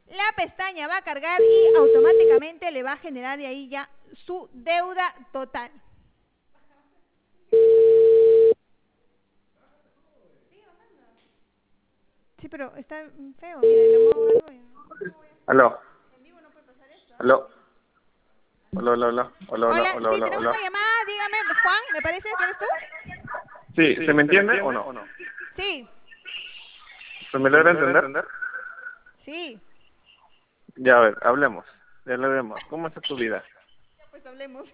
La pestaña va a cargar y automáticamente le va a generar de ahí ya su deuda total. Sí, pero está feo, mira, le muevo algo y Aló, en vivo no puede pasar esto, ¿ah? aló, hola, hola, hola, hola, hola, Hola, hola, sí, hola, tenemos hola. una llamada, dígame, Juan, me parece, ¿que eres tú? Sí, ¿se me entiende o no? Sí, ¿Se me logra entender? sí. Ya, a ver, hablemos, ya hablemos. ¿Cómo está tu vida? Ya pues hablemos.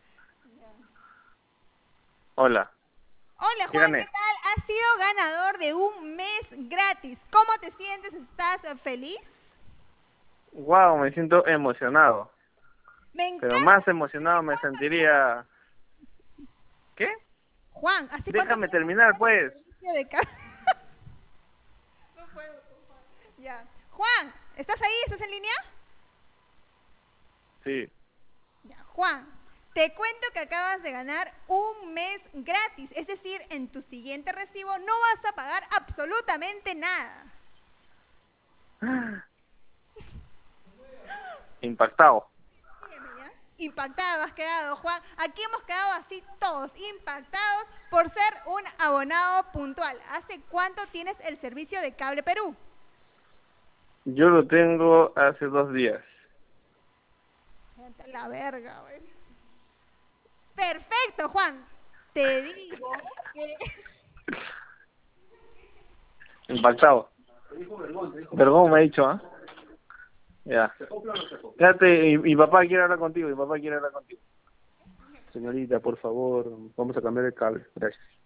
Hola, Hola ¿qué Juan, ¿qué gané? tal? Has sido ganador de un mes gratis. ¿Cómo te sientes? ¿Estás feliz? Wow, me siento emocionado, Me pero encanta. más emocionado me sentiría... ¿Qué? Juan, ¿hace cuánto Déjame tiempo terminar, tienes el pues. servicio de cable? No puedo, Juan. Ya. Juan, ¿estás ahí? ¿Estás en línea? Sí. Ya. Juan, te cuento que acabas de ganar un mes gratis. Es decir, en tu siguiente recibo no vas a pagar absolutamente nada. Impactado. Sígueme, ¿ya? Impactado has quedado, Juan. Aquí hemos quedado así todos, impactados por ser un abonado puntual. ¿Hace cuánto tienes el servicio de Cable Perú? Yo lo tengo hace 2 días. Vete a la verga, güey. Perfecto, Juan. Te digo que... Impactado. Vergón me ha dicho, ¿ah? Ya. Quédate, mi papá quiere hablar contigo, mi papá quiere hablar contigo. Señorita, por favor, vamos a cambiar el cable. Gracias.